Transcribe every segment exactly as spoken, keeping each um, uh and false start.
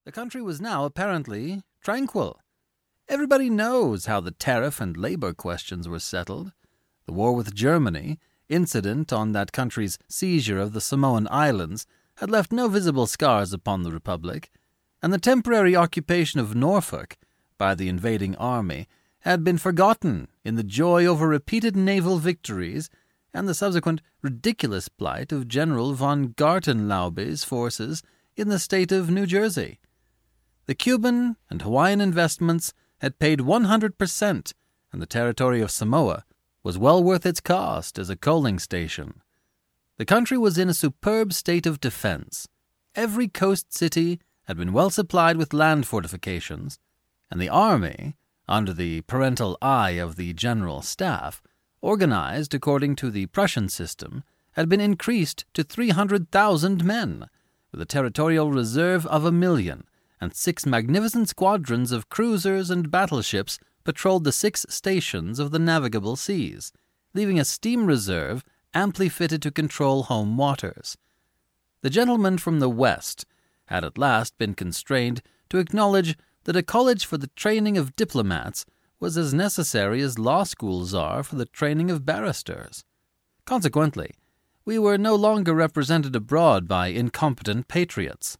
The country was now apparently tranquil. Everybody knows how the tariff and labor questions were settled. The war with Germany, incident on that country's seizure of the Samoan Islands, had left no visible scars upon the Republic, and the temporary occupation of Norfolk by the invading army had been forgotten in the joy over repeated naval victories and the subsequent ridiculous plight of General von Gartenlaube's forces in the state of New Jersey. The Cuban and Hawaiian investments had paid one hundred percent, and the territory of Samoa was well worth its cost as a coaling station. The country was in a superb state of defense. Every coast city had been well supplied with land fortifications, and the army, under the parental eye of the General Staff, organized according to the Prussian system, had been increased to three hundred thousand men, with a territorial reserve of a million, and six magnificent squadrons of cruisers and battleships patrolled the six stations of the navigable seas, leaving a steam reserve amply fitted to control home waters. The gentlemen from the West had at last been constrained to acknowledge that a college for the training of diplomats was as necessary as law schools are for the training of barristers. Consequently, we were no longer represented abroad by incompetent patriots.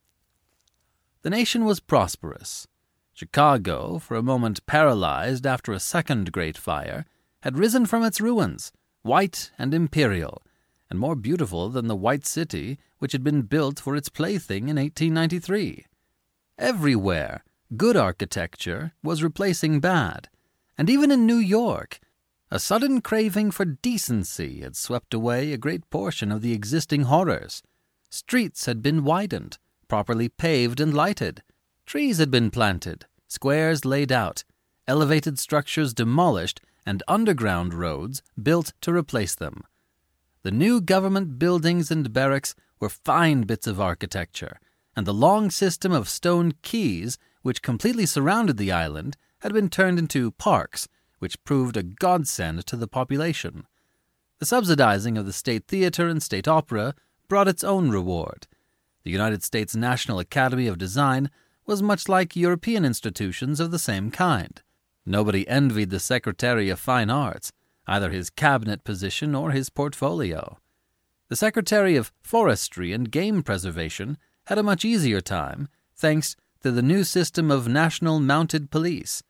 The nation was prosperous. Chicago, for a moment paralyzed after a second great fire, had risen from its ruins, white and imperial, and more beautiful than the white city which had been built for its plaything in eighteen ninety-three. Everywhere, good architecture was replacing bad, and even in New York, a sudden craving for decency had swept away a great portion of the existing horrors. Streets had been widened, properly paved and lighted. Trees had been planted, squares laid out, elevated structures demolished, and underground roads built to replace them. The new government buildings and barracks were fine bits of architecture, and the long system of stone quays which completely surrounded the island had been turned into parks, which proved a godsend to the population. The subsidizing of the State Theater and State Opera brought its own reward. The United States National Academy of Design was much like European institutions of the same kind. Nobody envied the Secretary of Fine Arts, either his cabinet position or his portfolio. The Secretary of Forestry and Game Preservation had a much easier time, thanks to the new system of national mounted police.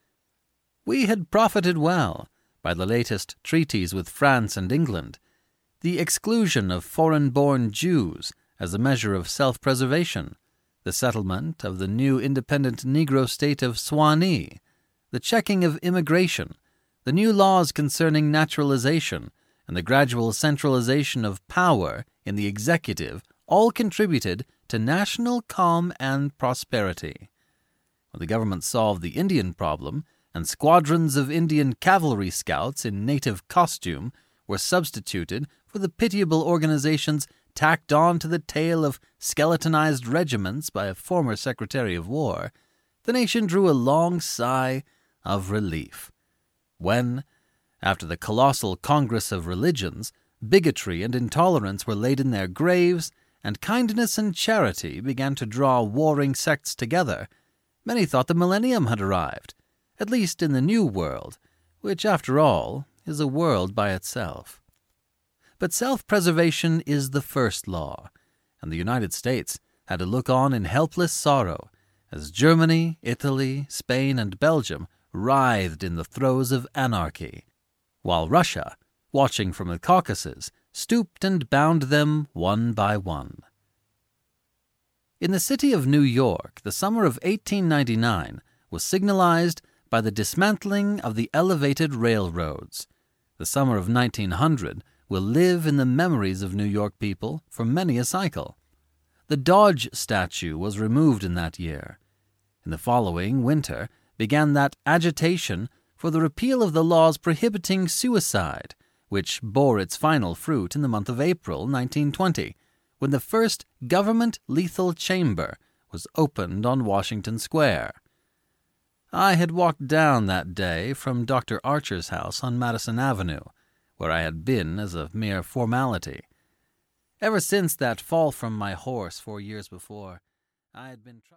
We had profited well by the latest treaties with France and England, the exclusion of foreign-born Jews as a measure of self-preservation, the settlement of the new independent Negro state of Suwanee, the checking of immigration, the new laws concerning naturalization, and the gradual centralization of power in the executive all contributed to national calm and prosperity. When the government solved the Indian problem, and squadrons of Indian cavalry scouts in native costume were substituted for the pitiable organizations tacked on to the tail of skeletonized regiments by a former Secretary of War, the nation drew a long sigh of relief. When, after the colossal Congress of Religions, bigotry and intolerance were laid in their graves, and kindness and charity began to draw warring sects together, many thought the millennium had arrived, at least in the New World, which, after all, is a world by itself. But self-preservation is the first law, and the United States had to look on in helpless sorrow as Germany, Italy, Spain, and Belgium writhed in the throes of anarchy, while Russia, watching from the Caucasus, stooped and bound them one by one. In the city of New York, the summer of eighteen ninety-nine was signalized by the dismantling of the elevated railroads. The summer of nineteen hundred will live in the memories of New York people for many a cycle. The Dodge statue was removed in that year. In the following winter began that agitation for the repeal of the laws prohibiting suicide, which bore its final fruit in the month of April nineteen twenty, when the first government lethal chamber was opened on Washington Square. I had walked down that day from Doctor Archer's house on Madison Avenue, where I had been as a mere formality. Ever since that fall from my horse four years before, I had been... Tr-